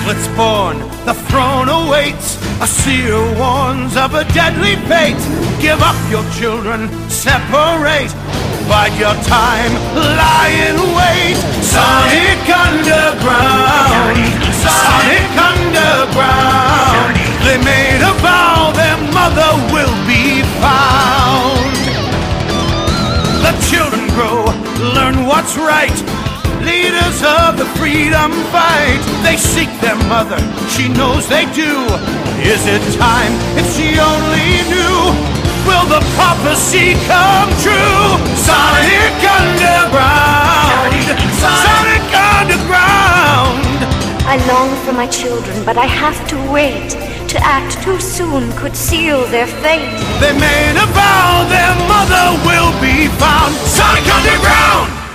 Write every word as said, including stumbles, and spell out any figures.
triplets born, the throne awaits. A seer warns of a deadly fate. Give up your children, separate. Bide your time, lie in wait. Sonic Underground, Sonic Underground. They made a vow their mother will be found. The children grow, learn what's right. Leaders of the freedom fight. They seek their mother, she knows they do. Is it time? If she only knew, will the prophecy come true? Sonic Underground, Sonic Underground. I long for my children, but I have to wait. To act too soon could seal their fate. They made a vow their mother will be found. Sonic Underground!